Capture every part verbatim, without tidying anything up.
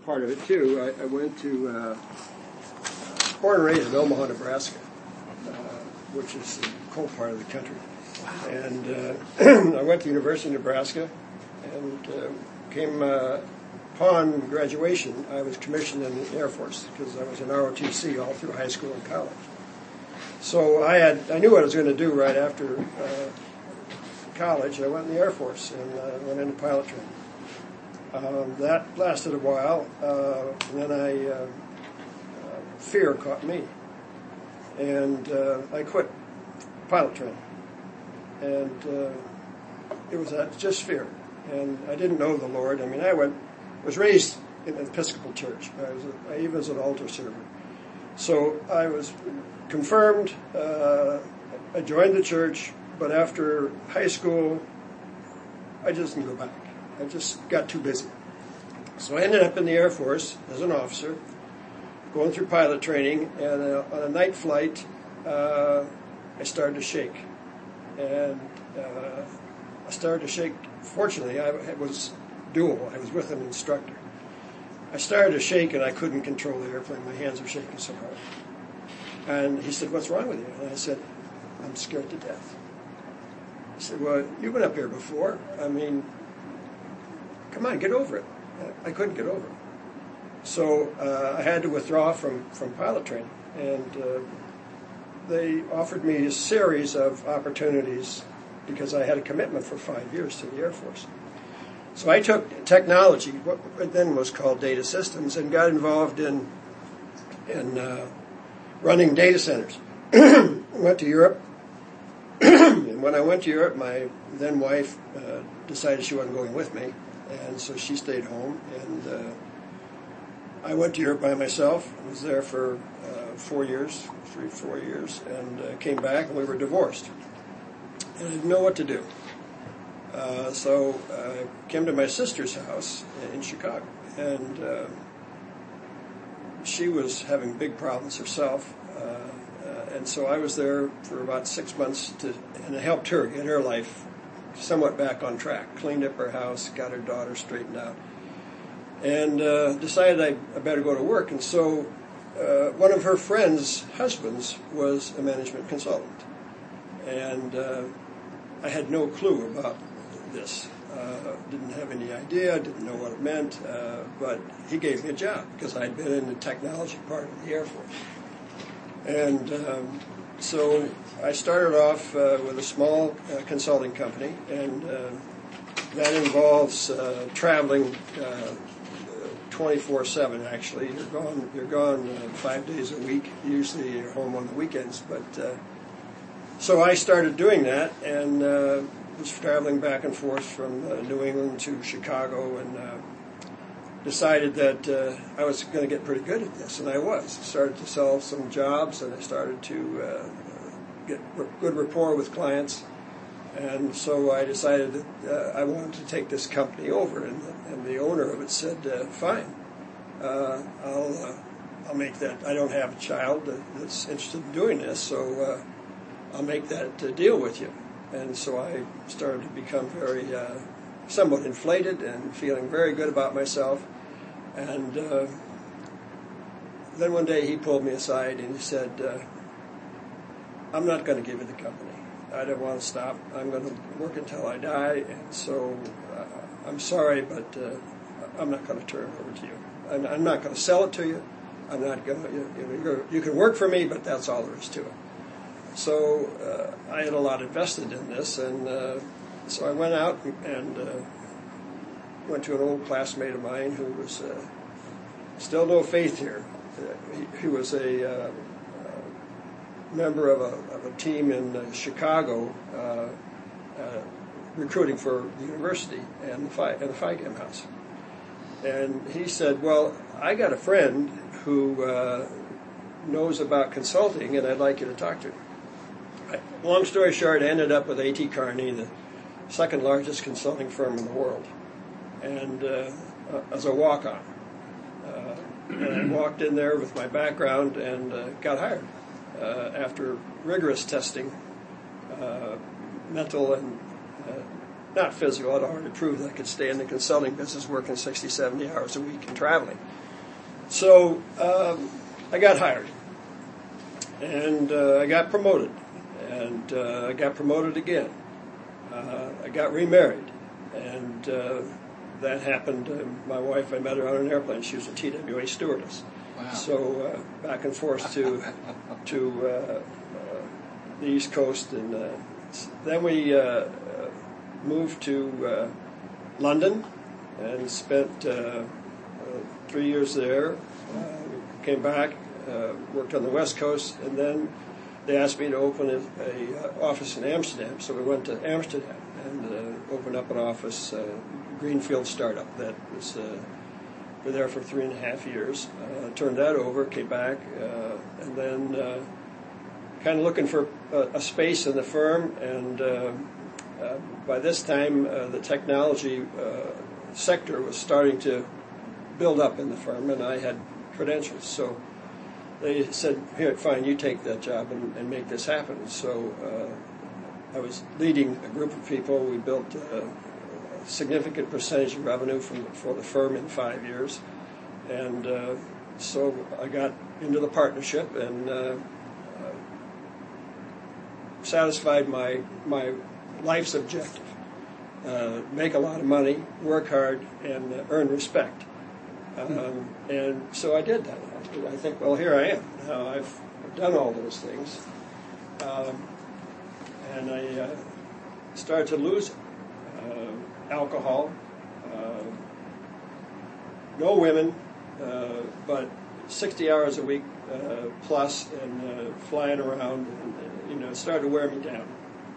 part of it too. I, I went to uh, born and raised in Omaha, Nebraska, uh, which is the cold part of the country. And uh, I went to the University of Nebraska, and uh, came uh, upon graduation. I was commissioned in the Air Force because I was in R O T C all through high school and college. So I had I knew what I was going to do right after uh, college. I went in the Air Force and uh, went into pilot training. Um, that lasted a while, uh, and then I uh, uh, fear caught me, and uh, I quit pilot training. And uh, it was uh, just fear, and I didn't know the Lord. I mean, I went was raised in an Episcopal church. I was a, I even was an altar server, so I was confirmed. Uh, I joined the church, but after high school, I just didn't go back. I just got too busy. So I ended up in the Air Force as an officer, going through pilot training, and uh, on a night flight, uh, I started to shake. And uh, I started to shake. Fortunately, I it was doable. I was with an instructor. I started to shake, and I couldn't control the airplane. My hands were shaking so hard. And he said, "What's wrong with you?" And I said, "I'm scared to death." He said, "Well, you've been up here before. I mean, come on, get over it." I couldn't get over it. So uh, I had to withdraw from, from pilot training. And uh, they offered me a series of opportunities because I had a commitment for five years to the Air Force. So I took technology, what then was called data systems, and got involved in, in uh, running data centers. Went to Europe. And when I went to Europe, my then wife uh, decided she wasn't going with me. And so she stayed home, and uh, I went to Europe by myself. I was there for uh, four years, three, four years, and uh, came back, and we were divorced. And I didn't know what to do. Uh, so I came to my sister's house in Chicago, and uh, she was having big problems herself. Uh, uh, and so I was there for about six months, to, and I helped her get her life somewhat back on track, cleaned up her house, got her daughter straightened out, and uh, decided I, I better go to work. And so uh, one of her friends' husbands was a management consultant, and uh, I had no clue about this. Uh, didn't have any idea, didn't know what it meant, uh, but he gave me a job because I'd been in the technology part of the Air Force. And um, so I started off uh, with a small uh, consulting company, and uh, that involves uh, traveling uh, twenty-four seven. Actually, you're gone. You're gone uh, five days a week. Usually, you're home on the weekends. But uh, so I started doing that, and uh, was traveling back and forth from uh, New England to Chicago, and uh, decided that uh, I was going to get pretty good at this, and I was. Started to sell some jobs, and I started to uh, get good rapport with clients, and so I decided that uh, I wanted to take this company over, and, and the owner of it said, uh, "Fine, uh, I'll uh, I'll make that. I don't have a child that's interested in doing this, so uh, I'll make that uh, deal with you." And so I started to become very uh, somewhat inflated and feeling very good about myself, and uh, then one day he pulled me aside and he said, Uh, I'm not going to give you the company. I don't want to stop. I'm going to work until I die, and so uh, I'm sorry, but uh, I'm not going to turn it over to you. I'm, I'm not going to sell it to you. I'm not going to. You, you, know, you can work for me, but that's all there is to it. So uh, I had a lot invested in this, and uh, so I went out and uh, went to an old classmate of mine who was uh, still no faith here. Uh, he, he was a uh, member of a, of a team in uh, Chicago, uh, uh, recruiting for the university and the Phi, and the Phi Gam House. And he said, "Well, I got a friend who uh, knows about consulting, and I'd like you to talk to him." I, long story short, I ended up with A T Kearney, the second largest consulting firm in the world, and uh, uh, as a walk-on. Uh, and I walked in there with my background and uh, got hired. Uh, after rigorous testing, uh, mental and uh, not physical. I'd already proved I could stay in the consulting business working sixty, seventy hours a week and traveling. So um, I got hired, and uh, I got promoted, and uh, I got promoted again. Uh, I got remarried, and uh, that happened. Uh, my wife, I met her on an airplane. She was a T W A stewardess. Wow. So uh, back and forth to to uh, uh, the East Coast, and uh, then we uh, uh, moved to uh, London and spent uh, uh, three years there. Uh, came back, uh, worked on the West Coast, and then they asked me to open a, a uh, office in Amsterdam. So we went to Amsterdam and uh, opened up an office, uh, greenfield startup that was. Uh, We were there for three and a half years. Uh, turned that over, came back, uh, and then uh, kind of looking for a, a space in the firm. And uh, uh, by this time, uh, the technology uh, sector was starting to build up in the firm, and I had credentials. So they said, "Here, fine, you take that job and, and make this happen." So uh, I was leading a group of people. We built. Uh, significant percentage of revenue from for the firm in five years, and uh, so I got into the partnership and uh, uh, satisfied my my life's objective: uh, make a lot of money, work hard, and uh, earn respect. Um, and so I did that. I think, well, here I am now. I've done all those things, um, and I uh, started to lose it. Uh, alcohol, uh, no women, uh, but sixty hours a week uh, plus, and uh, flying around, and, uh, you know, it started to wear me down.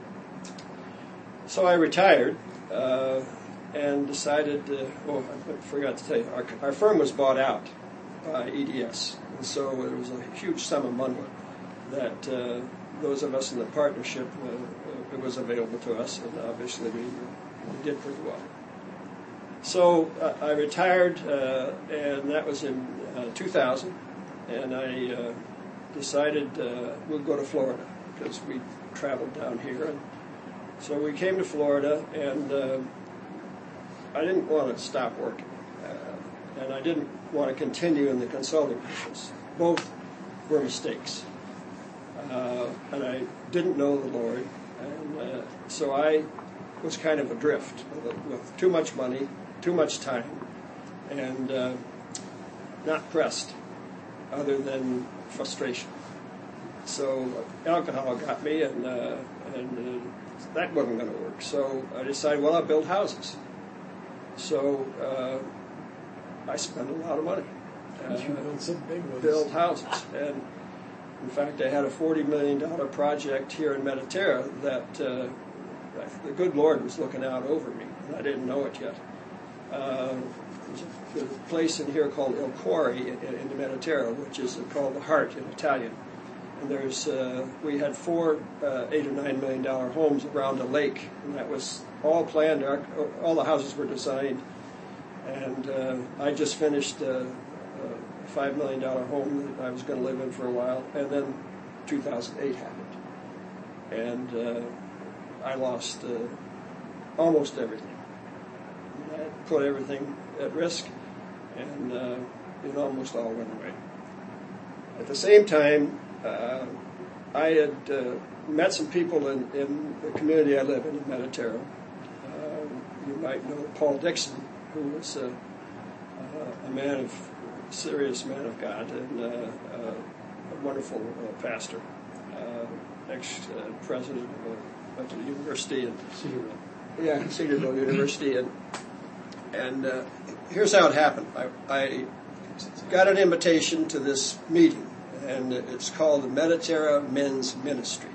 So I retired uh, and decided, to, oh, I forgot to tell you, our, our firm was bought out by E D S, and so it was a huge sum of money that uh, those of us in the partnership, uh, it was available to us, and obviously we We did pretty well. So uh, I retired, uh, and that was in uh, two thousand, and I uh, decided uh, we'll go to Florida because we traveled down here. And so we came to Florida, and uh, I didn't want to stop working, uh, and I didn't want to continue in the consulting business. Both were mistakes, uh, and I didn't know the Lord, and uh, so I was kind of adrift with, with too much money, too much time, and uh, not pressed, other than frustration. So alcohol got me, and uh, and uh, that wasn't going to work. So I decided, well, I'll build houses. So uh, I spent a lot of money. Uh, you built some big ones. Build houses, and in fact, I had a forty million dollar project here in Mediterra that. Uh, The good Lord was looking out over me, and I didn't know it yet. Uh, there's a place in here called Il Cuore in, in the Mediterra, which is called the Heart in Italian. And there's uh, we had four uh, eight or nine million dollar homes around a lake, and that was all planned. Our, all the houses were designed, and uh, I just finished uh, a five million dollar home that I was going to live in for a while, and then two thousand eight happened, and. Uh, I lost uh, almost everything. I put everything at risk, and uh, it almost all went away. At the same time, uh, I had uh, met some people in, in the community I live in, in Mediterra. Uh, you might know Paul Dixon, who was uh, uh, a man of, serious man of God, and uh, uh, a wonderful uh, pastor, uh, ex-president of a Went to the university in Cedarville. Yeah, Cedarville University, and and uh, here's how it happened. I, I got an invitation to this meeting, and it's called the Mediterra Men's Ministry.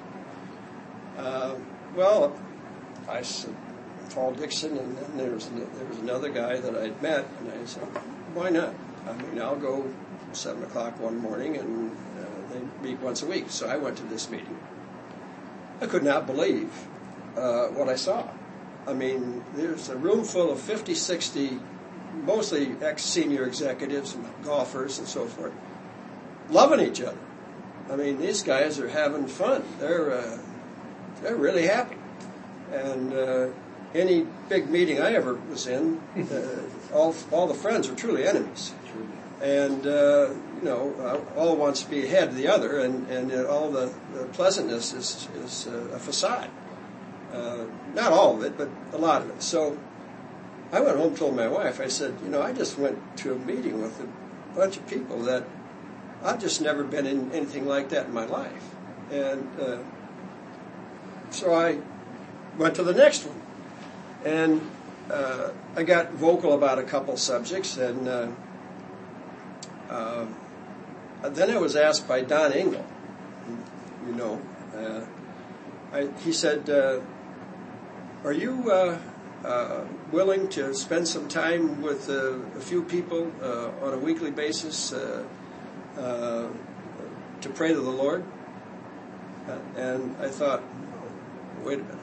Uh, well, I said Paul Dixon, and then there was there was another guy that I'd met, and I said, why not? I mean, I'll go seven o'clock one morning, and uh, they meet once a week. So I went to this meeting. I could not believe uh, what I saw. I mean, there's a room full of fifty, sixty, mostly ex-senior executives and golfers and so forth, loving each other. I mean, these guys are having fun. They're uh, they're really happy. And uh, any big meeting I ever was in, uh, all all the friends were truly enemies. And, uh, you know, all wants to be ahead of the other, and, and uh, all the, the pleasantness is, is uh, a facade. Uh, not all of it, but a lot of it. So I went home and told my wife, I said, you know, I just went to a meeting with a bunch of people that I've just never been in anything like that in my life. And uh, so I went to the next one. And uh, I got vocal about a couple subjects, and uh, uh, then I was asked by Don Engel, you know, uh, I, he said, uh, are you uh, uh, willing to spend some time with uh, a few people uh, on a weekly basis uh, uh, to pray to the Lord? Uh, and I thought, wait a minute.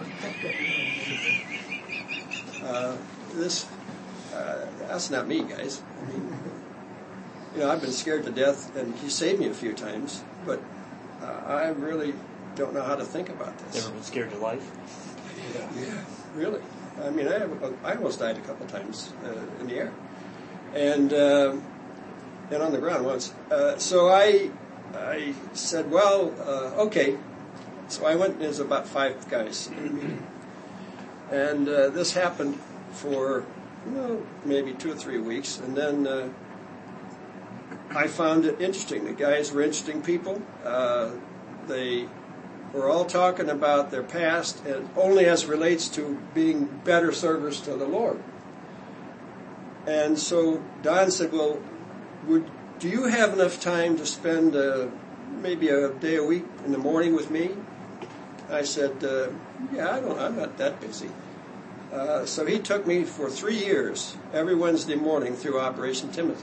Uh, this, uh, that's not me, guys. I mean, you know, I've been scared to death, and he saved me a few times, but uh, I really don't know how to think about this. Ever been scared to life? Yeah, yeah, really. I mean, I, I almost died a couple times uh, in the air, and uh, and on the ground once. Uh, so I I said, well, uh, okay. So I went. There's about five guys in the meeting. And uh, this happened for, you know, maybe two or three weeks. And then uh, I found it interesting. The guys were interesting people. Uh, they were all talking about their past, and only as relates to being better servers to the Lord. And so Don said, well, would do you have enough time to spend uh, maybe a day a week in the morning with me? I said, uh, yeah, I don't, I'm not that busy. Uh, so he took me for three years, every Wednesday morning through Operation Timothy.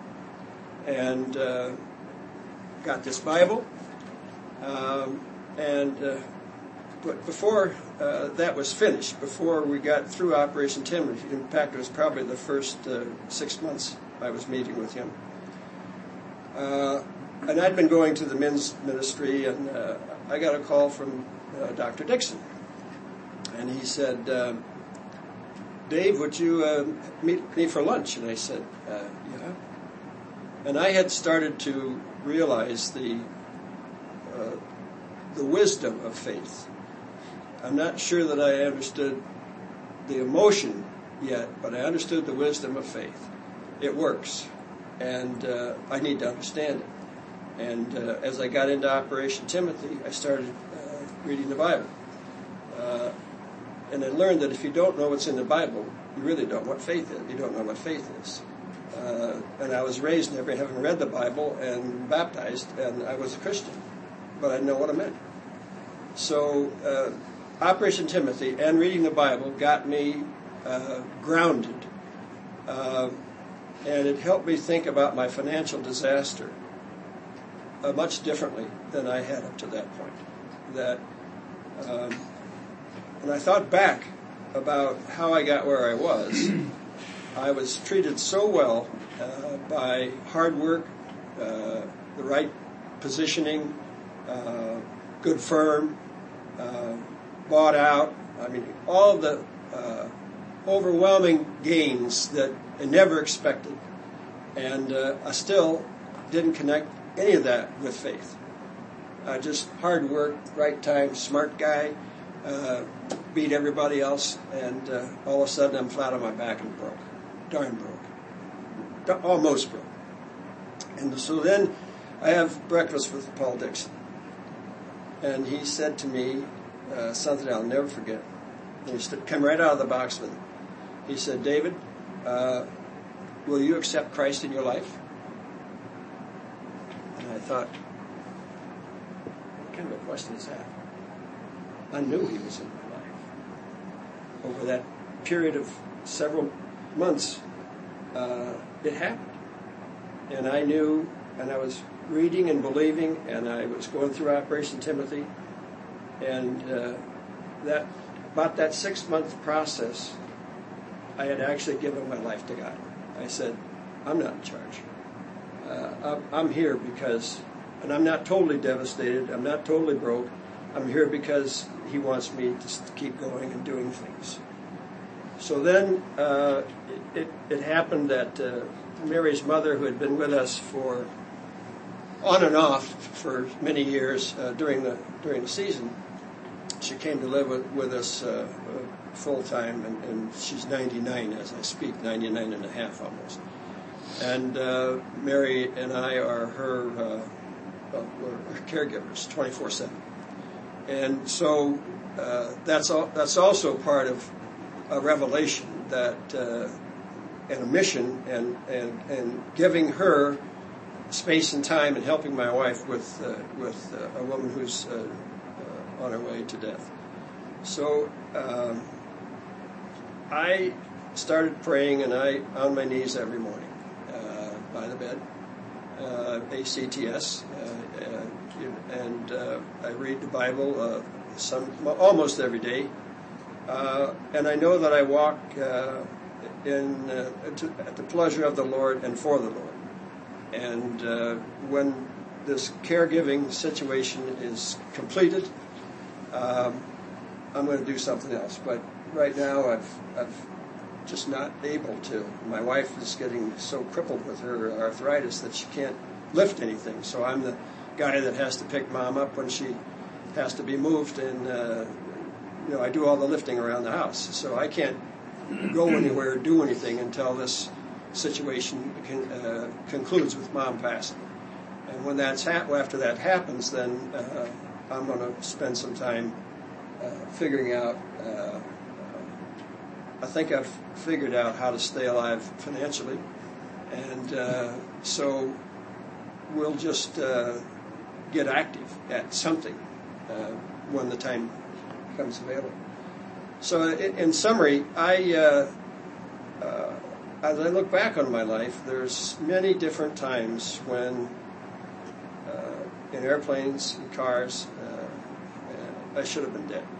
And uh, got this Bible. Um, and uh, but before uh, that was finished, before we got through Operation Timothy, in fact, it was probably the first uh, six months I was meeting with him. Uh, and I'd been going to the men's ministry, and uh, I got a call from Uh, Doctor Dixon, and he said, uh, Dave, would you uh, meet me for lunch? And I said, uh, yeah. And I had started to realize the uh, the wisdom of faith. I'm not sure that I understood the emotion yet, but I understood the wisdom of faith. It works, and uh, I need to understand it. And uh, as I got into Operation Timothy, I started reading the Bible. Uh, and I learned that if you don't know what's in the Bible, you really don't know what faith is. You don't know what faith is. Uh, and I was raised never having read the Bible and baptized, and I was a Christian, but I didn't know what it meant. So uh, Operation Timothy and reading the Bible got me uh, grounded, uh, and it helped me think about my financial disaster uh, much differently than I had up to that point. That Um, when I thought back about how I got where I was, I was treated so well uh, by hard work, uh, the right positioning, uh, good firm, uh, bought out. I mean, all the uh, overwhelming gains that I never expected. And uh, I still didn't connect any of that with faith. Uh, just hard work, right time, smart guy, uh, beat everybody else, and uh, all of a sudden I'm flat on my back and broke. Darn broke. Almost broke. And so then I have breakfast with Paul Dixon. And he said to me uh, something I'll never forget. And he stood, came right out of the box with it. He said, David, uh, will you accept Christ in your life? And I thought, what kind of a question is that? I knew he was in my life. Over that period of several months, uh, it happened. And I knew, and I was reading and believing, and I was going through Operation Timothy, and uh, that about that six-month process, I had actually given my life to God. I said, I'm not in charge. Uh, I'm, I'm here because... And I'm not totally devastated. I'm not totally broke. I'm here because he wants me to keep going and doing things. So then uh, it, it happened that uh, Mary's mother, who had been with us for on and off for many years uh, during the during the season, she came to live with, with us uh, uh, full time, and, and she's ninety-nine as I speak, ninety-nine and a half almost. And uh, Mary and I are her, uh, well, we're her caregivers, twenty-four seven. And so uh, that's all, that's also part of a revelation that uh, and a mission, and, and and giving her space and time, and helping my wife with uh, with uh, a woman who's uh, uh, on her way to death. So um, I started praying, and I on my knees every morning uh, by the bed, uh, A C T S, uh, uh, and uh, I read the Bible uh, some almost every day, uh, and I know that I walk uh, in uh, to, at the pleasure of the Lord and for the Lord. And uh, when this caregiving situation is completed, um, I'm going to do something else. But right now, I've, I've just not able to. My wife is getting so crippled with her arthritis that she can't lift anything. So I'm the guy that has to pick Mom up when she has to be moved, and uh, you know, I do all the lifting around the house. So I can't go anywhere or do anything until this situation can, uh, concludes with Mom passing. And when that's ha- after that happens, then uh, I'm going to spend some time uh, figuring out. Uh, uh, I think I've figured out how to stay alive financially, and uh, so we'll just uh, get active at something uh, when the time becomes available. So, in, in summary, I. Uh, uh, As I look back on my life, there's many different times when, uh, in airplanes and cars, uh, I should have been dead.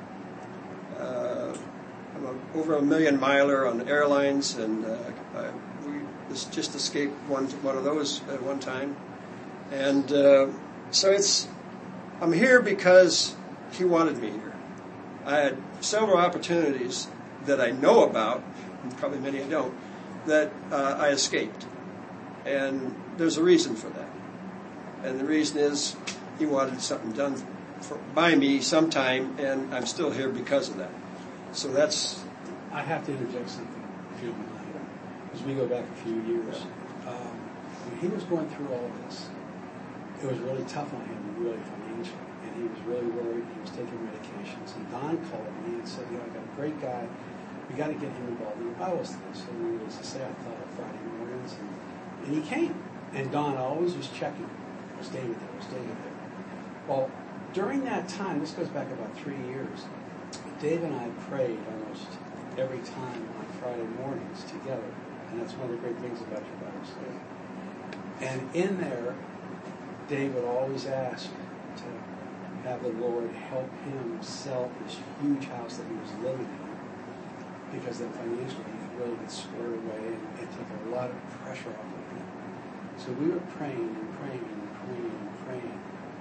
Uh, I'm a, over a million miler on airlines, and uh, I, we just escaped one one of those at one time. And uh, so it's, I'm here because He wanted me here. I had several opportunities that I know about, and probably many I don't, that uh, I escaped. And there's a reason for that. And the reason is He wanted something done for, by me sometime, and I'm still here because of that. So that's... I have to interject something, if you don't mind. As we go back a few years, um, when he was going through all of this, it was really tough on him, really financially. And he was really worried. He was taking medications. And Don called me and said, you know, I got a great guy. We got to get him involved in the Bible study. So we was to say, I thought of Friday mornings, and, and he came. And Don always was checking. Was David there? Was David there? Well, during that time, this goes back about three years, Dave and I prayed almost every time on Friday mornings together. And that's one of the great things about your Bible study. And in there, Dave would always ask to have the Lord help him sell this huge house that he was living in, because then financially he could really get squared away, and it took a lot of pressure off of him. So we were praying and praying and praying and praying,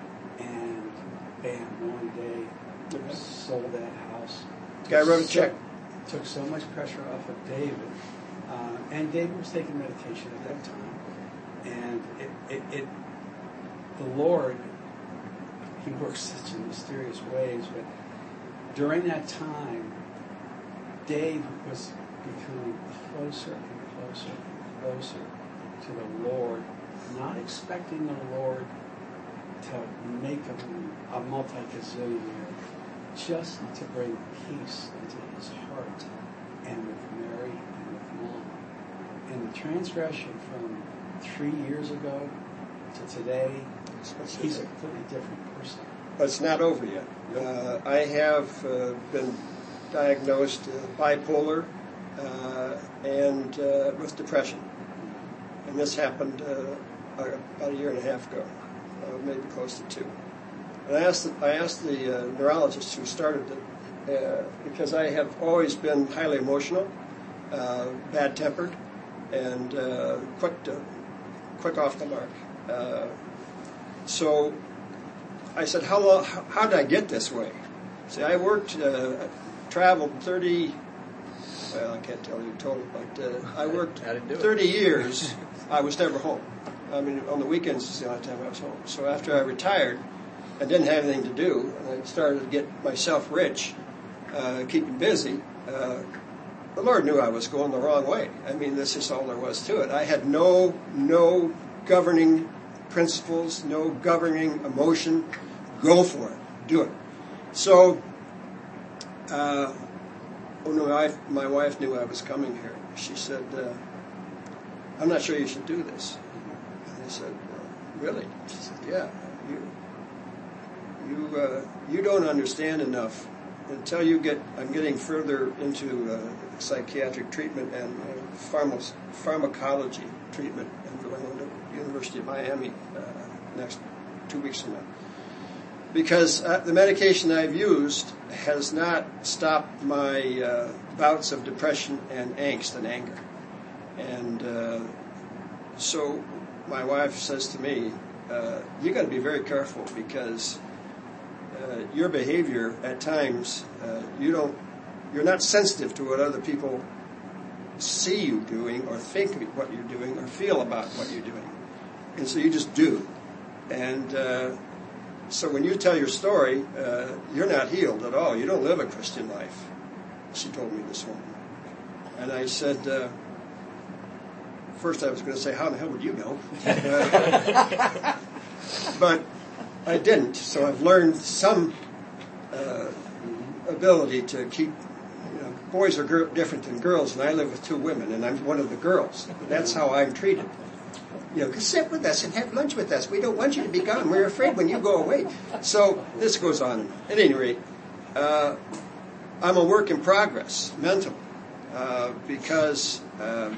and bam, one day we sold that house. Guy wrote a check. So, took so much pressure off of David, uh, and David was taking medication at that time, and it, it, it the Lord, He works such in mysterious ways, but during that time, Dave was becoming closer and closer and closer to the Lord, not expecting the Lord to make him a multi-gazillionaire, just to bring peace into his heart, and with Mary and with Mom. And the transgression from three years ago to today, he's a completely different person. But it's not over yet. Uh, I have uh, been diagnosed uh, bipolar uh, and uh, with depression, and this happened uh, about a year and a half ago, uh, maybe close to two. And I asked the, I asked the uh, neurologist who started it, uh, because I have always been highly emotional, uh, bad-tempered, and uh, quick to, quick off the mark. Uh, so I said, how long, how did I get this way? See, I worked. Uh, traveled thirty, well, I can't tell you total, but uh, I worked I didn't do it. thirty years. I was never home. I mean, on the weekends is the only time I was home. So after I retired, I didn't have anything to do, and I started to get myself rich, uh, keeping busy. Uh, the Lord knew I was going the wrong way. I mean, this is all there was to it. I had no no governing principles, no governing emotion. Go for it. Do it. So, uh, oh no, I, my wife knew I was coming here. She said, uh, I'm not sure you should do this. And I said, well, really? She said, yeah. You, you, uh, you don't understand enough until you get, I'm getting further into uh, psychiatric treatment and uh, pharma, pharmacology treatment. I'm going to the University of Miami uh, next two weeks from now. Because uh, the medication I've used has not stopped my uh, bouts of depression and angst and anger. And uh, so my wife says to me, uh, you got to be very careful because uh, your behavior at times, uh, you don't, you're not sensitive to what other people see you doing or think what you're doing or feel about what you're doing. And so you just do. And uh, so when you tell your story, uh, you're not healed at all. You don't live a Christian life, she told me this morning. And I said, uh, first I was going to say, how the hell would you know? Uh, but I didn't. So I've learned some uh, ability to keep, you know, boys are gir- different than girls, and I live with two women, and I'm one of the girls. That's how I'm treated. You know, sit with us and have lunch with us. We don't want you to be gone. We're afraid when you go away. So this goes on. At any rate, uh, I'm a work in progress, mentally, uh, because um,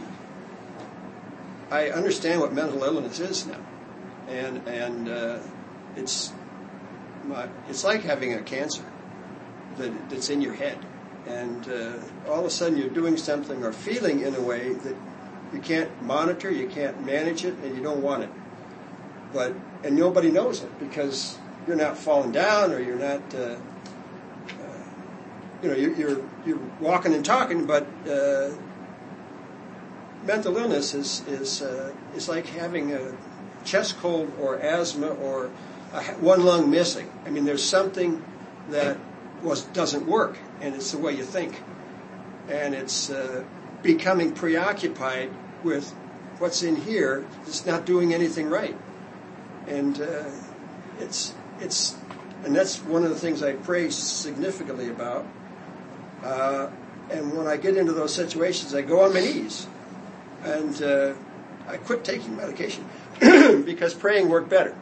I understand what mental illness is now, and and uh, it's my, it's like having a cancer that that's in your head, and uh, all of a sudden you're doing something or feeling in a way that you can't monitor, you can't manage it, and you don't want it. But and nobody knows it because you're not falling down or you're not, uh, uh, you know, you're, you're you're walking and talking. But uh, mental illness is is uh, is like having a chest cold or asthma or a, one lung missing. I mean, there's something that was doesn't work, and it's the way you think, and it's uh, becoming preoccupied with what's in here. It's not doing anything right, and uh, it's it's and that's one of the things I pray significantly about. Uh, and when I get into those situations, I go on my knees, and uh, I quit taking medication because praying worked better.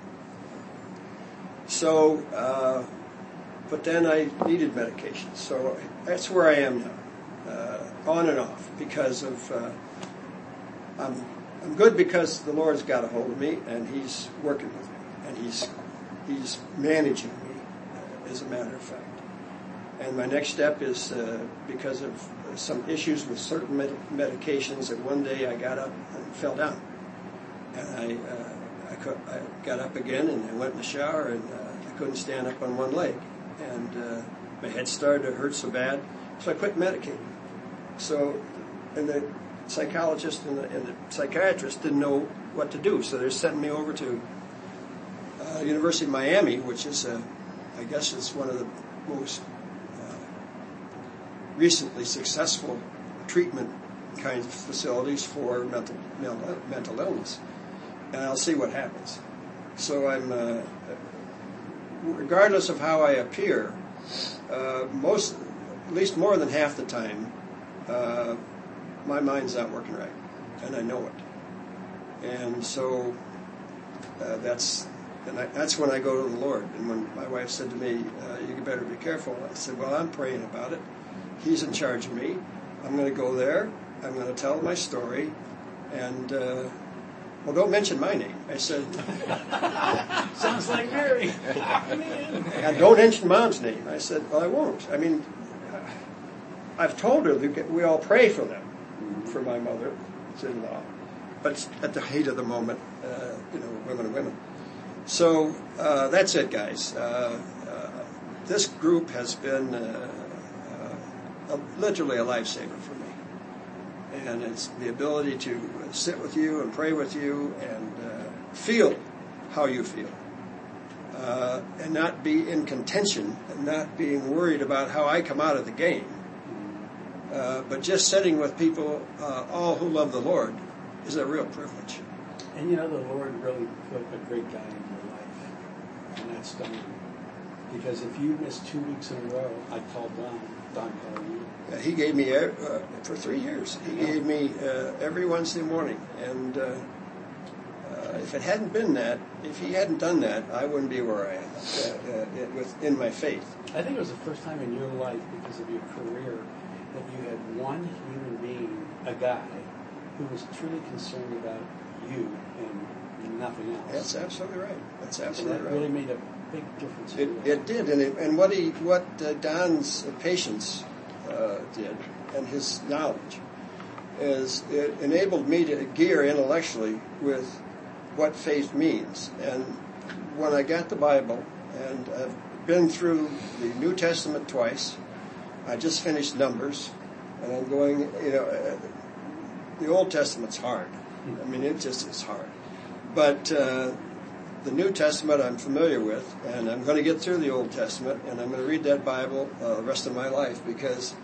So, uh, but then I needed medication, so that's where I am now, uh, on and off, because of. Uh, I'm I'm good because the Lord's got a hold of me and He's working with me and He's He's managing me, uh, as a matter of fact. And my next step is uh, because of some issues with certain med- medications. That one day I got up and fell down, and I uh, I, co- I got up again and I went in the shower and uh, I couldn't stand up on one leg, and uh, my head started to hurt so bad, so I quit medicating. So, and the psychologist and the, and the psychiatrist didn't know what to do, so they're sending me over to uh, University of Miami, which is, uh, I guess, is one of the most uh, recently successful treatment kinds of facilities for mental mental, mental illness, and I'll see what happens. So I'm, uh, regardless of how I appear, uh, most, at least more than half the time. Uh, my mind's not working right, and I know it. And so uh, that's and I, that's when I go to the Lord. And when my wife said to me, uh, you better be careful, I said, well, I'm praying about it. He's in charge of me. I'm going to go there. I'm going to tell my story. And, uh, well, don't mention my name. I said... Sounds like Mary. And don't mention Mom's name. I said, well, I won't. I mean... I've told her that we all pray for them, for my mother-in-law, but at the height of the moment, uh, you know, women are women. So uh, that's it, guys. Uh, uh, this group has been uh, uh, a, literally a lifesaver for me. And it's the ability to sit with you and pray with you and uh, feel how you feel. Uh, and not be in contention and not being worried about how I come out of the game. Uh, but just sitting with people, uh, all who love the Lord, is a real privilege. And you know, the Lord really put a great guy in your life, and that's Don. Because if you miss two weeks in a row, I called Don. Don called you. Uh, he gave me, uh, for three years, he Yeah. gave me uh, every Wednesday morning. And uh, uh, if it hadn't been that, if he hadn't done that, I wouldn't be where I am uh, uh, with, in my faith. I think it was the first time in your life, because of your career, that you had one human being, a guy, who was truly concerned about you and nothing else. That's absolutely right. That's and absolutely that right. really made a big difference. It, in your it life. did, and it, and what he, what uh, Don's patience uh, did, and his knowledge, is it enabled me to gear intellectually with what faith means. And when I got the Bible, and I've been through the New Testament twice, I just finished Numbers, and I'm going, you know, uh, the Old Testament's hard. I mean, it just is hard. But uh, the New Testament I'm familiar with, and I'm going to get through the Old Testament, and I'm going to read that Bible uh, the rest of my life, because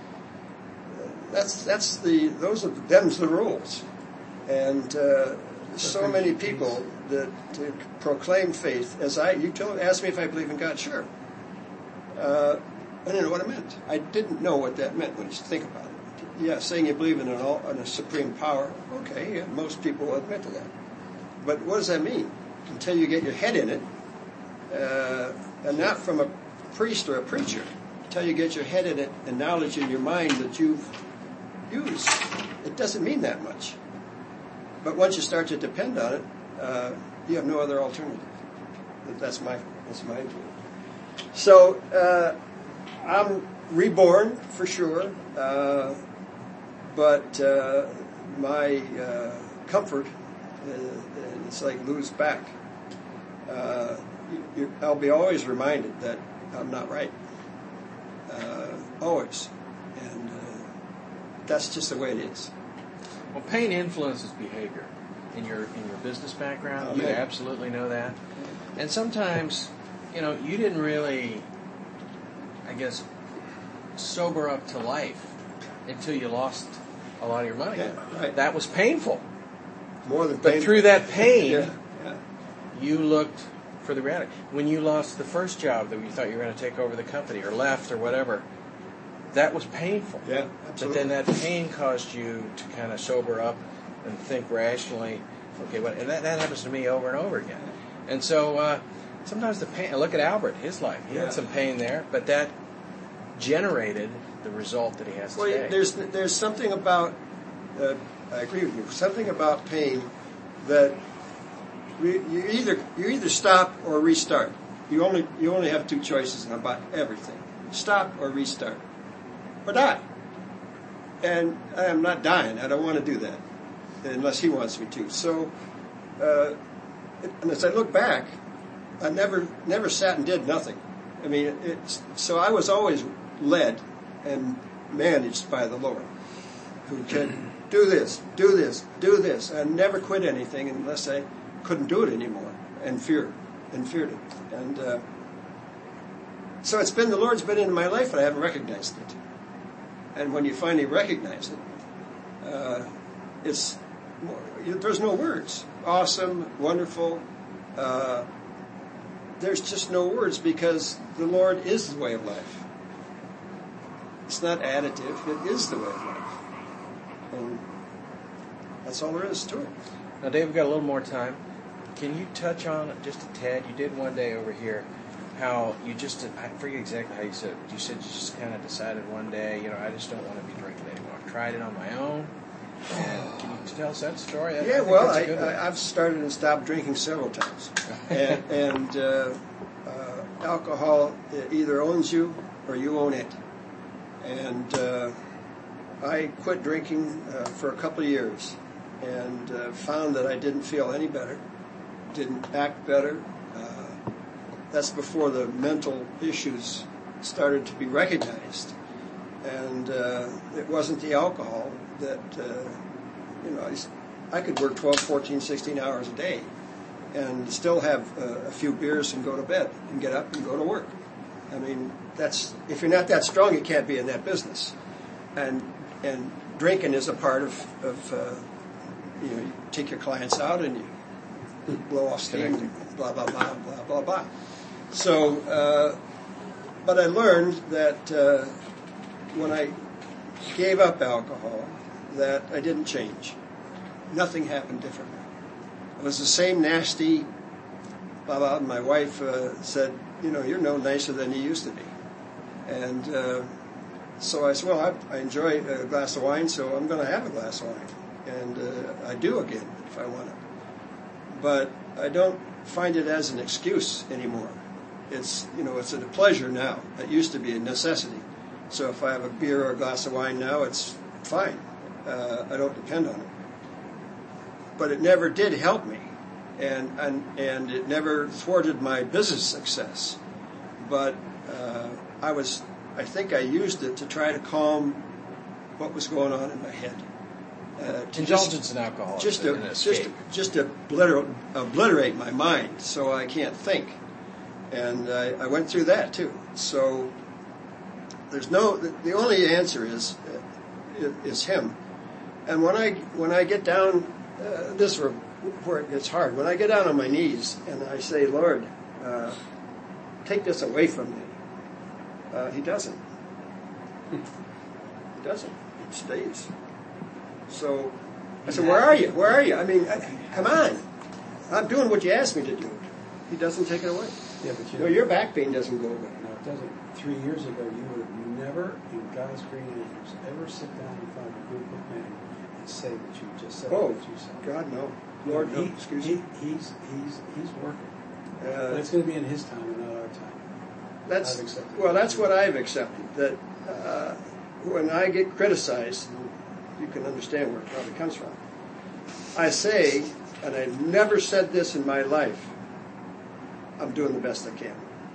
that's that's the those are them's the rules. And uh, so many people that to proclaim faith, as I you told asked me if I believe in God, sure. Uh, I didn't know what it meant. I didn't know what that meant when you think about it. Yeah, saying you believe in an all, in a supreme power, okay, yeah, most people will admit to that. But what does that mean? Until you get your head in it, uh, and not from a priest or a preacher, until you get your head in it and knowledge in your mind that you've used, it doesn't mean that much. But once you start to depend on it, uh, you have no other alternative. That's my that's my view. So uh, I'm reborn for sure, uh, but uh, my uh, comfort uh, it's like lose back. Uh, you, I'll be always reminded that I'm not right, uh, always, and uh, that's just the way it is. Well, pain influences behavior. In your in your business background, Oh, you man. absolutely know that. And sometimes, you know, you didn't really, I guess, sober up to life until you lost a lot of your money. Yeah, right. That was painful. More than But painful. through that pain, yeah, yeah. you looked for the reality. When you lost the first job that you thought you were going to take over the company or left or whatever, that was painful. Yeah, But absolutely. then that pain caused you to kind of sober up and think rationally. Okay, what, and that, that happens to me over and over again. And so uh, sometimes the pain, look at Albert, his life. He Yeah. had some pain there, but that generated the result that he has Well, today. there's there's something about, uh, I agree with you, something about pain that re, you either you either stop or restart. You only you only have two choices about everything: stop or restart, or die. And I'm not dying. I don't want to do that unless he wants me to. So, uh, and as I look back, I never never sat and did nothing. I mean, it's, so I was always led and managed by the Lord, who can do this, do this, do this, and never quit anything unless I couldn't do it anymore, and feared, and feared it. And uh, so it's been the Lord's been in my life, but I haven't recognized it. And when you finally recognize it, uh, it's there's no words. Awesome, wonderful. Uh, there's just no words because the Lord is the way of life. It's not additive. It is the way of life. And that's all there is to it. Now, Dave, we've got a little more time. Can you touch on just a tad? You did one day over here how you just, I forget exactly how you said it, but you said you just kind of decided one day, you know, I just don't want to be drinking anymore. I tried it on my own. And can you tell us that story? I, Yeah, I think well, that's a I, good one. I, I've started and stopped drinking several times. and and uh, uh, alcohol either owns you or you own it. And uh, I quit drinking uh, for a couple of years and uh, found that I didn't feel any better, didn't act better. Uh, that's before the mental issues started to be recognized. And uh, it wasn't the alcohol that, uh, you know, I, I could work twelve, fourteen, sixteen hours a day and still have uh, a few beers and go to bed and get up and go to work. I mean, that's, if you're not that strong, you can't be in that business. And and drinking is a part of, of uh, you know, you take your clients out and you blow off steam, and blah, blah, blah, blah, blah, blah. So, uh, but I learned that uh, when I gave up alcohol, that I didn't change. Nothing happened differently. It was the same nasty, blah, blah, and my wife uh, said, you know, you're no nicer than you used to be. And uh, so I said, well, I, I enjoy a glass of wine, so I'm going to have a glass of wine. And uh, I do again if I want it. But I don't find it as an excuse anymore. It's, you know, it's a pleasure now. It used to be a necessity. So if I have a beer or a glass of wine now, it's fine. Uh, I don't depend on it. But it never did help me. And, and, and it never thwarted my business success. But uh, I was, I think I used it to try to calm what was going on in my head. Uh, to Indulgence just, in alcohol. Just to, an just, escape. to, just to obliterate, obliterate my mind so I can't think. And I, I went through that too. So there's no, the, the only answer is, uh, is him. And when I, when I get down, uh, this is where it gets hard. When I get down on my knees and I say, Lord, uh, take this away from me, uh, he doesn't. He doesn't. It stays. So I said, where are you? Where are you? I mean, I, come on. I'm doing what you asked me to do. He doesn't take it away. Yeah, but you No, know, your back pain doesn't go away. no, it doesn't. Three years ago, you would have never, in God's green acres, ever sit down in front of a group of men and say what you just said. Oh, what you said. God, no. Lord, no. he, Excuse he, me. He's he's he's working. Uh, But it's going to be in His time and not our time. That's I've accepted well. that. That's what I've accepted. That uh, when I get criticized, you can understand where it probably comes from. I say, and I've never said this in my life, I'm doing the best I can.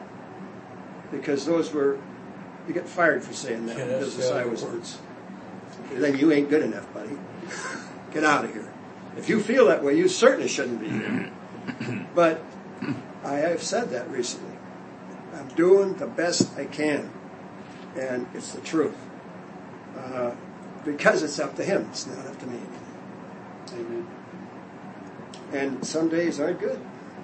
Because those were, you get fired for saying that Yeah, in the that's business the I other was in. words. Then you ain't good enough, buddy. Get out of here. If you feel that way, you certainly shouldn't be here. But I have said that recently. I'm doing the best I can. And it's the truth. Uh, because it's up to him. It's not up to me. Amen. And some days aren't good.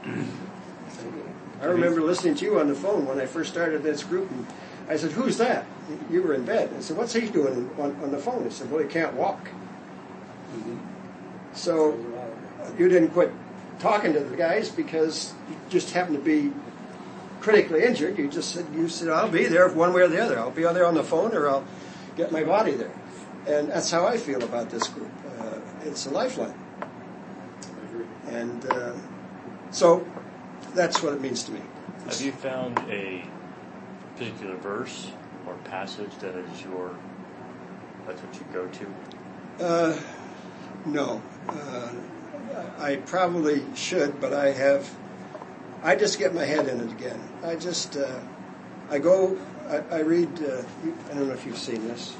I remember listening to you on the phone when I first started this group, and I said, who's that? You were in bed. I said, what's he doing on, on the phone? He said, well, he can't walk. Mm-hmm. So you didn't quit talking to the guys because you just happened to be critically injured. You just said, you said, I'll be there one way or the other. I'll be there on the phone or I'll get my body there. And that's how I feel about this group. Uh, it's a lifeline. I agree. And uh, so that's what it means to me. Have you found a particular verse or passage that is your, that's what you go to? Uh, no. Uh, I probably should, but I have, I just get my head in it again. I just, uh, I go, I, I read, uh, I don't know if you've seen this.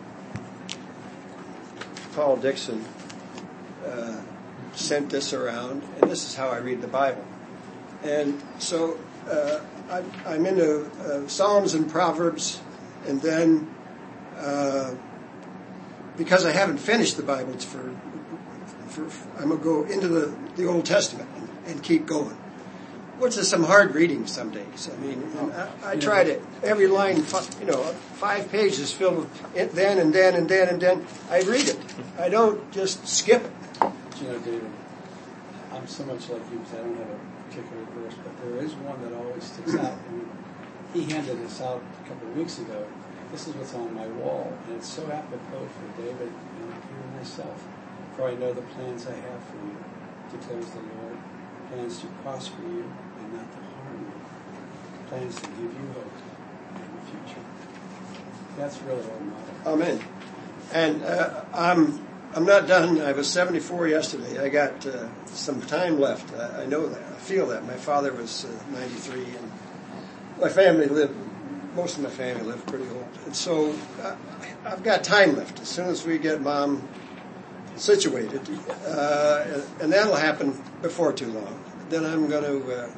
Paul Dixon uh, sent this around, and this is how I read the Bible. And so uh, I'm, I'm into uh, Psalms and Proverbs, and then uh, because I haven't finished the Bible, it's for, for, for I'm going to go into the, the Old Testament and, and keep going. Which is some hard reading some days. I mean, and I, I tried it. Every line, you know, five pages filled with it, then and then and then and then. I read it. I don't just skip it. But you know, David, I'm so much like you because I don't have a particular verse, but there is one that always sticks out. And he handed this out a couple of weeks ago. This is what's on my wall, and it's so apropos for David and for myself. For I know the plans I have for you, declares the Lord, plans to prosper you and not to harm you, plans to give you hope in the future. That's really our motto. Amen. And uh, I'm I'm not done. I was seventy-four yesterday. I got uh, some time left. I, I know that. I feel that. My father was uh, ninety-three, and my family lived most of my family live pretty old. And so uh, I've got time left. As soon as we get Mom situated, uh, and that'll happen before too long, then I'm going to uh,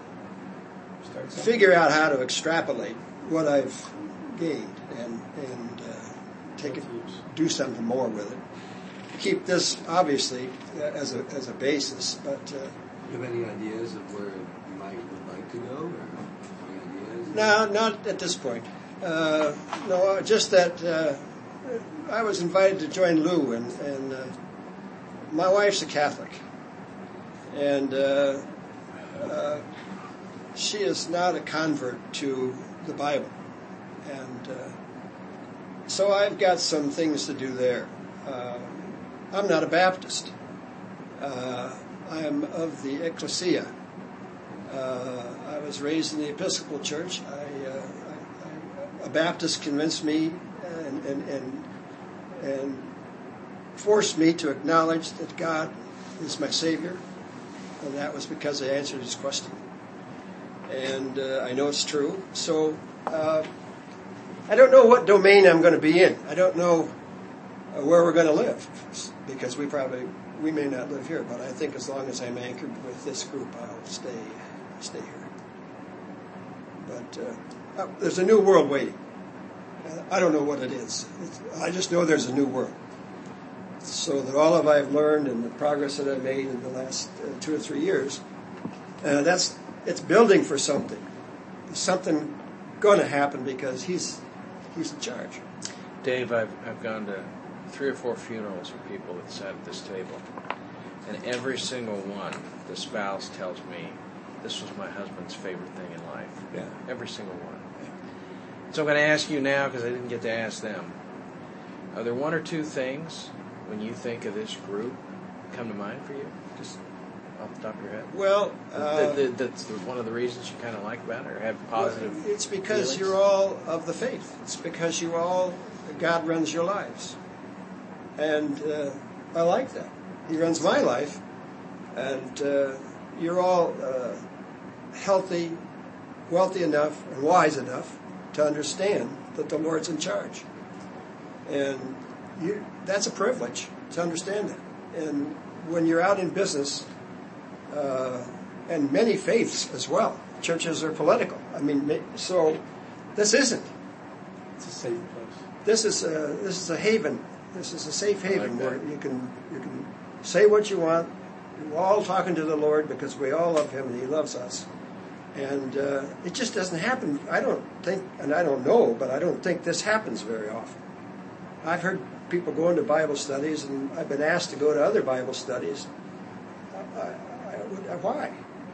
figure out how to extrapolate what I've gained and, and uh, take it, do something more with it. Keep this, obviously, as a as a basis, but... Uh, Do you have any ideas of where you might would like to go? Or any ideas? No, not at this point. Uh, no, just that uh, I was invited to join Lou, and, and uh, my wife's a Catholic, and uh, uh, she is not a convert to the Bible, and uh, so I've got some things to do there. Uh, I'm not a Baptist. Uh, I'm of the Ecclesia. Uh, I was raised in the Episcopal Church. I, uh, I, I, a Baptist convinced me and, and, and, and forced me to acknowledge that God is my Savior, and that was because I answered his question. And uh, I know it's true. So uh, I don't know what domain I'm going to be in. I don't know uh, where we're going to live, because we probably we may not live here. But I think as long as I'm anchored with this group, I'll stay stay here. But uh, uh, there's a new world waiting. I don't know what it is. It's, I just know there's a new world. So that all of I've learned and the progress that I've made in the last uh, two or three years, uh, that's it's building for something. There's something going to happen because he's he's in charge. Dave, I've I've gone to three or four funerals of people that sat at this table, and every single one, the spouse tells me, this was my husband's favorite thing in life. Yeah. Every single one. So I'm going to ask you now, because I didn't get to ask them. Are there one or two things when you think of this group come to mind for you, just off the top of your head? Well, uh, that, that, that's the, one of the reasons you kind of like about it, or have positive. Well, it's because feelings? you're all of the faith. It's because you all God runs your lives, and uh, I like that. He runs my life, and uh, you're all uh, healthy, wealthy enough, and wise enough to understand that the Lord's in charge, and you, that's a privilege to understand that. And when you're out in business, uh, and many faiths as well, churches are political. I mean, so this isn't. It's a safe place. This is a, this is a haven. This is a safe haven like where you can you can say what you want. We're all talking to the Lord because we all love Him and He loves us. And uh, it just doesn't happen. I don't think, and I don't know, but I don't think this happens very often. I've heard people go into Bible studies, and I've been asked to go to other Bible studies. I, I, I, why?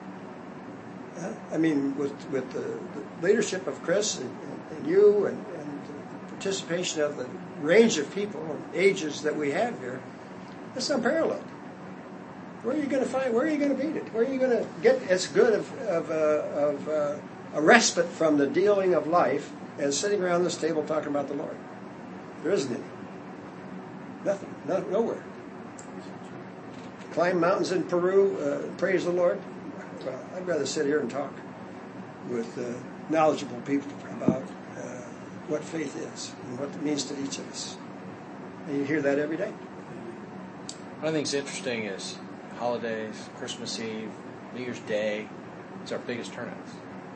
Uh, I mean, with with the, the leadership of Chris and, and, and you, and, and the participation of the range of people and ages that we have here, it's unparalleled. Where are you going to find? Where are you going to beat it? Where are you going to get as good of, of, uh, of uh, a respite from the dealing of life as sitting around this table talking about the Lord? There isn't any. Nothing. No, nowhere. Climb mountains in Peru, uh, praise the Lord. Well, I'd rather sit here and talk with uh, knowledgeable people about uh, what faith is and what it means to each of us. And you hear that every day. One of the things interesting is holidays, Christmas Eve, New Year's Day. It's our biggest turnouts.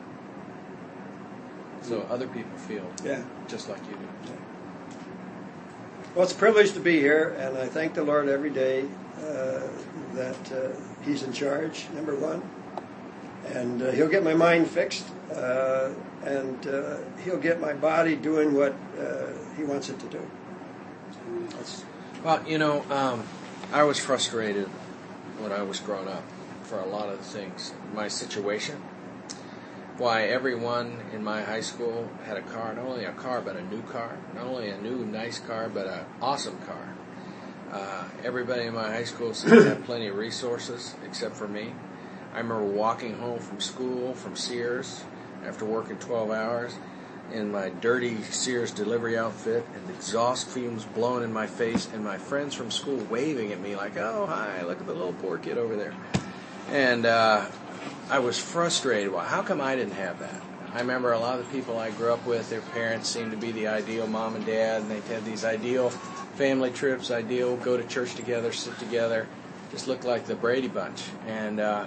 So other people feel Yeah. just like you do. Yeah. Well, it's a privilege to be here, and I thank the Lord every day uh, that uh, He's in charge, number one. And uh, He'll get my mind fixed, uh, and uh, He'll get my body doing what uh, He wants it to do. That's, Well, you know, um, I was frustrated when I was growing up for a lot of things. My situation, why everyone in my high school had a car, not only a car, but a new car. Not only a new, nice car, but an awesome car. Uh, everybody in my high school seemed to have plenty of resources, except for me. I remember walking home from school, from Sears, after working twelve hours, in my dirty Sears delivery outfit, and the exhaust fumes blowing in my face, and my friends from school waving at me like, oh, hi, look at the little poor kid over there. And uh, I was frustrated. Well, how come I didn't have that? I remember a lot of the people I grew up with, their parents seemed to be the ideal mom and dad, and they'd have these ideal family trips, ideal go to church together, sit together, just looked like the Brady Bunch. And uh,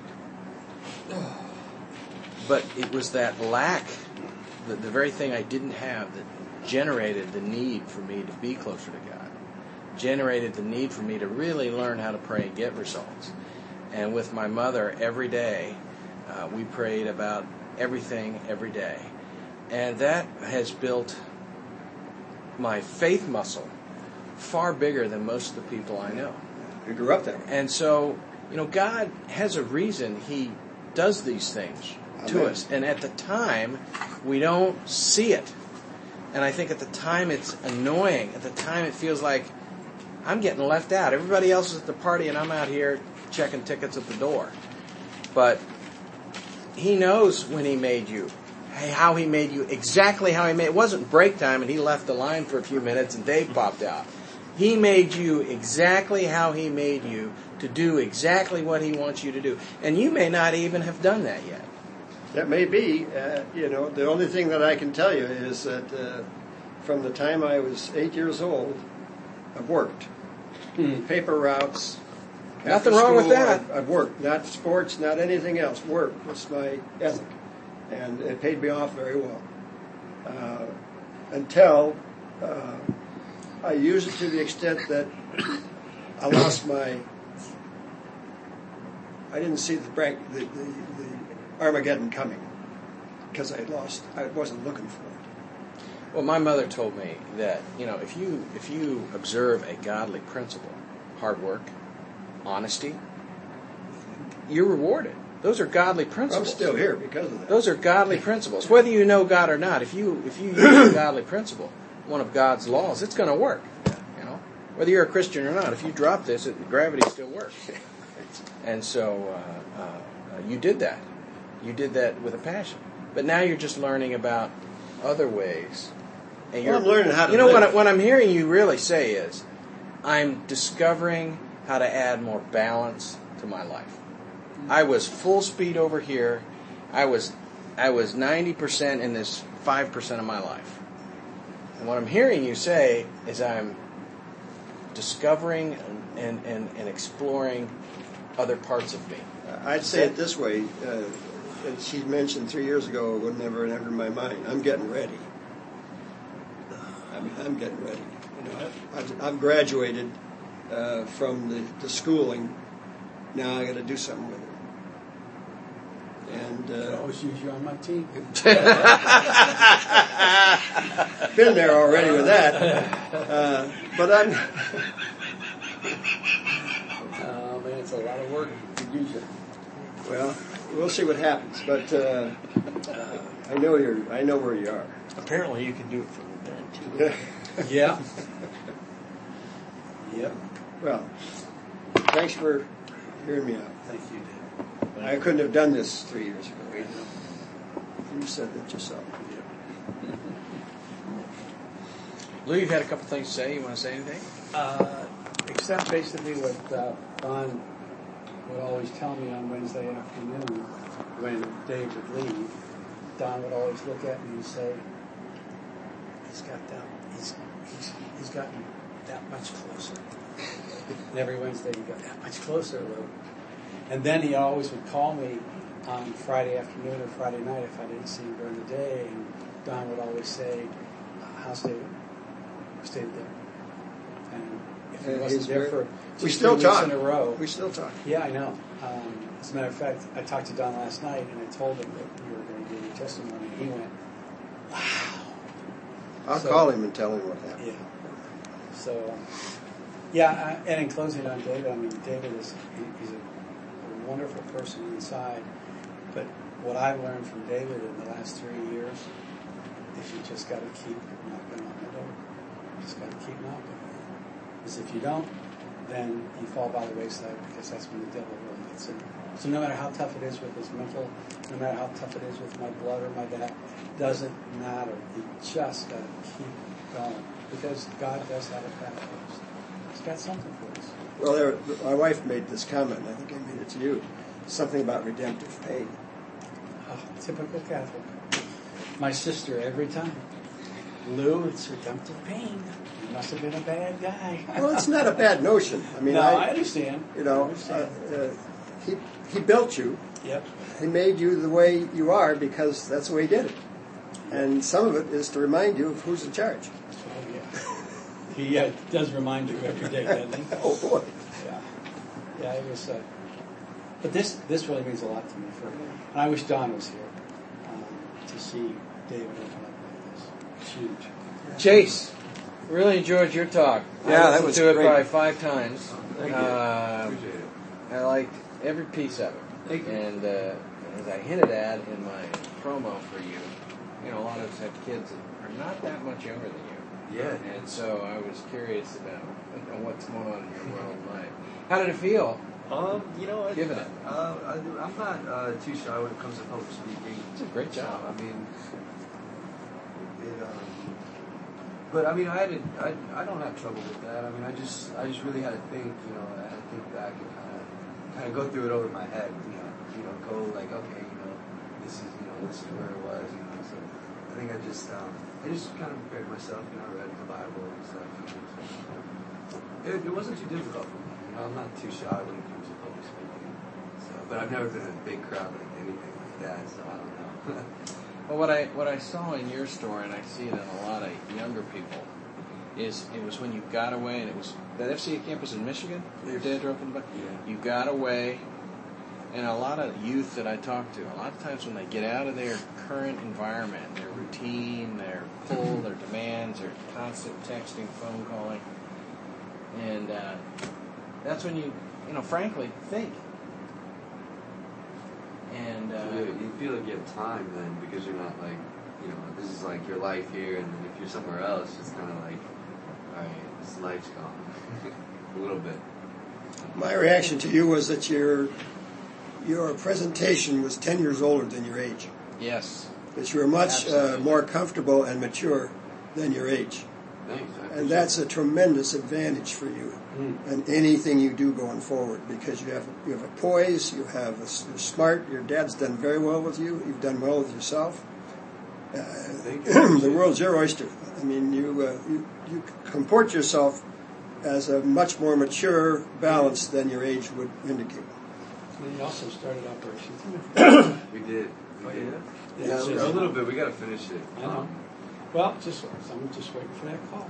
but it was that lack, the, the very thing I didn't have, that generated the need for me to be closer to God, generated the need for me to really learn how to pray and get results. And with my mother, every day, uh, we prayed about everything every day. And that has built my faith muscle far bigger than most of the people I know. You grew up there. And so, you know, God has a reason He does these things to Amen. us. And at the time, we don't see it. And I think at the time it's annoying. At the time it feels like I'm getting left out. Everybody else is at the party and I'm out here checking tickets at the door. But He knows when He made you, how He made you, exactly how He made. It wasn't break time and He left the line for a few minutes and Dave popped out. He made you exactly how He made you to do exactly what He wants you to do. And you may not even have done that yet. That may be. Uh, you know, the only thing that I can tell you is that uh, from the time I was eight years old, I've worked. Hmm. Paper routes. Nothing after wrong with school, that. I've, I've worked. Not sports, not anything else. Work was my ethic. And it paid me off very well. Uh, until uh, I used it to the extent that I lost my... I didn't see the, break, the, the, the Armageddon coming because I lost. I wasn't looking for it. Well, my mother told me that, you know, if you if you observe a godly principle, hard work, honesty, you're rewarded. Those are godly I'm principles. still here because of that. Those are godly principles. Whether you know God or not, if you if you use a godly principle, one of God's laws, it's going to work. You know, whether you're a Christian or not, if you drop this, it, gravity still works. And so uh, uh, you did that. You did that with a passion. But now you're just learning about other ways. And you're, Well, I'm learning how to You know, live. what, I, what I'm hearing you really say is, I'm discovering how to add more balance to my life. I was full speed over here. I was I was ninety percent in this five percent of my life. And what I'm hearing you say is I'm discovering and, and, and exploring other parts of me. I'd say it this way. Uh, as she mentioned three years ago, it would never enter my mind. I'm getting ready. I'm, I'm getting ready. You know, I've, I've graduated uh, from the, the schooling. Now I got to do something with it. And I could uh, always use you on my team. been there already with that. Uh, but I'm. Oh man, it's a lot of work to use you. Well, we'll see what happens. But uh, uh, I know you're. I know where you are. Apparently, you can do it from then too. Yeah. Yep. Well, thanks for hearing me out. Thank you, Dave. I couldn't have done this three years ago. You said that yourself. Lou, you've had a couple things to say. You want to say anything? Uh, except basically what uh, Don would always tell me on Wednesday afternoon when Dave would leave. Don would always look at me and say, "He's got that. He's he's he's gotten that much closer." And every Wednesday he got that much closer, Lou. And then he always would call me on Friday afternoon or Friday night if I didn't see him during the day, and Don would always say, "How's David? How's David there?" And if he And wasn't he's there very- for two, we still three weeks talk in a row, We still talk. yeah, I know. Um, as a matter of fact, I talked to Don last night, and I told him that you were going to give your testimony. And he went, "Wow." I'll So- call him and tell him what happened. Yeah. So, um, yeah, I, and in closing on David, I mean, David is he, he's a, a wonderful person inside. But what I've learned from David in the last three years is you just got to keep knocking on the door. You just got to keep knocking. Because if you don't, then you fall by the wayside, because that's when the devil really gets in. So no matter how tough it is with his mental, no matter how tough it is with my blood or my that, doesn't matter. You just got to keep going, because God does have a path for us. He's got something for us. Well, there, my wife made this comment. I think I made it to you. Something about redemptive pain. Oh, typical Catholic. My sister every time. Lou, it's redemptive pain. You must have been a bad guy. Well, it's not a bad notion. I mean, no, I, I understand. you know, I understand. uh, uh, he he built you. Yep. He made you the way you are because that's the way he did it. And some of it is to remind you of who's in charge. Oh, yeah. He uh, does remind you every day, doesn't he? Oh boy. Yeah. Yeah, it was. Uh, but this this really means a lot to me. For, and I wish Don was here um, to see David open up like this. It's huge. Chase, really enjoyed your talk. Yeah, I that listened was to it great. probably five times. Thank you. Uh, Appreciate it. I liked every piece of it. Thank you. And uh, as I hinted at in my promo for you, you know, a lot of us have kids that are not that much younger than you. Yeah. And so I was curious about uh, what's going on in your world and life. How did it feel? Um, you know, I, Given it. Uh, I, I'm not uh, too shy when it comes to public speaking. It's a great job. So, I mean, it, um, but I mean, I had I, I don't have trouble with that. I mean, I just I just really had to think. You know, I had to think back and kind of kind of go through it over my head. You know, you know, go like, okay, you know, this is you know this is where it was. You know, so I think I just um, I just kind of prepared myself. You know, I read the Bible and stuff. You know, so it, it wasn't too difficult for me. You know, I'm not too shy when it comes to public speaking. So, but I've never been in a big crowd like anything like that. So I don't know. Well, what I what I saw in your story, and I see it in a lot of younger people, is it was when you got away, and it was that F C A campus in Michigan. Your dad drove in the back. Yeah. You got away, and a lot of youth that I talk to, a lot of times when they get out of their current environment, their routine, their pull, their demands, their constant texting, phone calling, and uh, that's when you, you know, frankly, think. And uh, So you, you feel like you have time then because you're not like, you know, this is like your life here, and then if you're somewhere else, it's kind of like, all right, this life's gone a little bit. My reaction to you was that your your presentation was ten years older than your age. yes, That you were much uh, Absolutely. more comfortable and mature than your age. Thanks. I appreciate And that's it. a tremendous advantage for you Mm. in anything you do going forward because you have you have a poise, you have a, you're smart. Your dad's done very well with you. You've done well with yourself. Uh, Thank you. the world's your oyster. I mean, you, uh, you you comport yourself as a much more mature balance than your age would indicate. And you also started Operation We did. We Oh, did. yeah? Yeah, It's we A just- little bit. We got to finish it. I know. Well, just someone's just waiting for that call.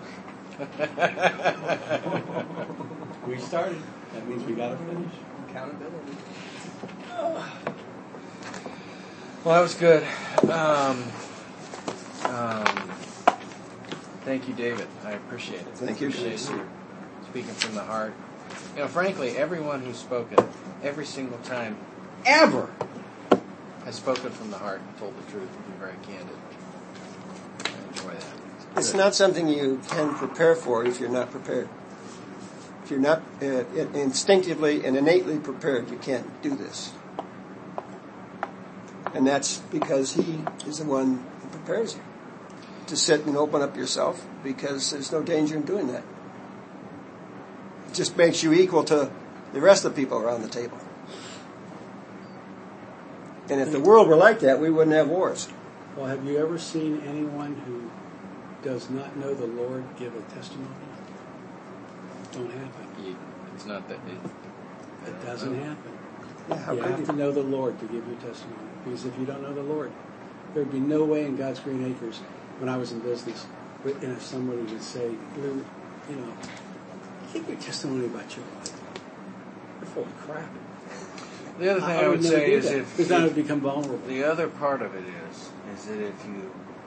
We started. That means we got to finish. accountability. Well, that was good. Um, um, thank you, David. I appreciate it. Thank you. Appreciate you speaking from the heart. You know, frankly, everyone who's spoken, every single time, ever, has spoken from the heart and told the truth and been very candid. I enjoy that. It's not something you can prepare for if you're not prepared. If you're not uh, instinctively and innately prepared, you can't do this. And that's because he is the one who prepares you to sit and open up yourself because there's no danger in doing that. It just makes you equal to the rest of the people around the table. And if the world were like that, we wouldn't have wars. Well, have you ever seen anyone who does not know the Lord give a testimony? Don't happen. You- It's not that it, It doesn't happen. Yeah, how You could have you? to know the Lord to give your testimony. Because if you don't know the Lord, there'd be no way in God's green acres when I was in business, but- and if somebody would say, Lou, you know, give your testimony about your life. You're full of crap. The other thing I, would never say do is that, if because then I would become vulnerable. the other part of it is is that if you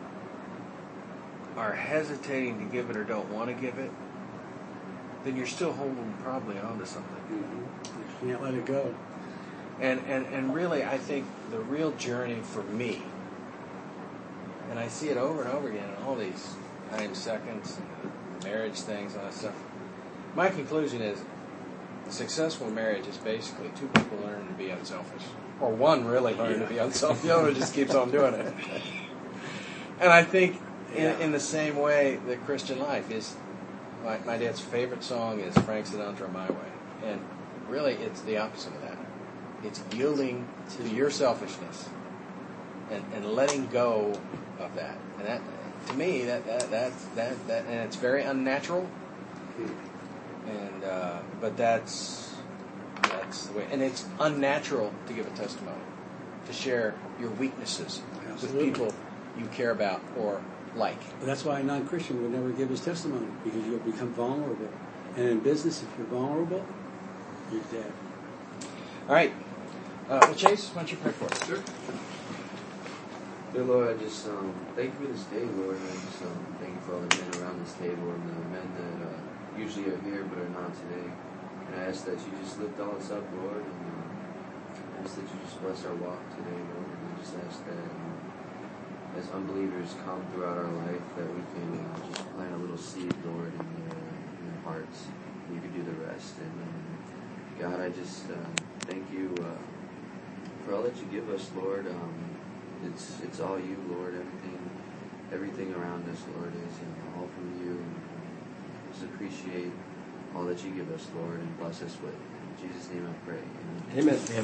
are hesitating to give it or don't want to give it, then you're still holding probably on to something. You can't let it go. And, and and really, I think the real journey for me, and I see it over and over again in all these time seconds, and marriage things, and all that stuff. My conclusion is, a successful marriage is basically two people learning to be unselfish, or one really learning to be unselfish. The other just keeps on doing it. And I think, in, in the same way, the Christian life is. My, my dad's favorite song is Frank Sinatra, "My Way," and really, it's the opposite of that. It's yielding to your selfishness and, and letting go of that, and that to me that that that's that, that and it's very unnatural. And uh, but that's that's the way, and it's unnatural to give a testimony, to share your weaknesses Absolutely. with people you care about or like. But that's why a non-Christian would never give his testimony, because you'll become vulnerable. And in business, if you're vulnerable, you're dead. All right, uh, well, Chase, why don't you pray for us? Sure. Dear Lord, I just um, thank you for this day, Lord. I just um, thank you for all the men around this table and the men that uh, usually are here but are not today. And I ask that you just lift all us up, Lord. And uh, I ask that you just bless our walk today, Lord. And I just ask that um, as unbelievers come throughout our life, that we can uh, just plant a little seed, Lord, in their, in their hearts. You can do the rest. And um, God, I just uh, thank you uh, for all that you give us, Lord. Um, It's it's all you, Lord. Everything, everything around us, Lord, is uh, all from you. And uh, just appreciate all that you give us, Lord, and bless us with. In Jesus' name, I pray. Amen. Amen.